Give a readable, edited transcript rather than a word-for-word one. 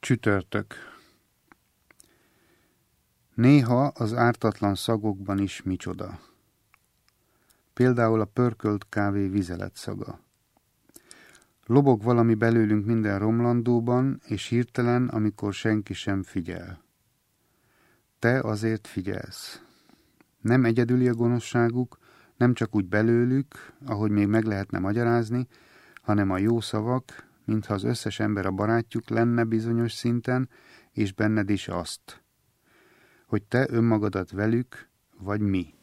Csütörtök. Néha az ártatlan szagokban is micsoda. Például a pörkölt kávé vizelet szaga. Lobog valami belőlünk minden romlandóban, és hirtelen, amikor senki sem figyel. Te azért figyelsz. Nem egyedüli a gonoszságuk, nem csak úgy belőlük, ahogy még meg lehetne magyarázni, hanem a jó szavak, mintha az összes ember a barátjuk lenne bizonyos szinten, és benned is azt, hogy te önmagadat velük, vagy mi.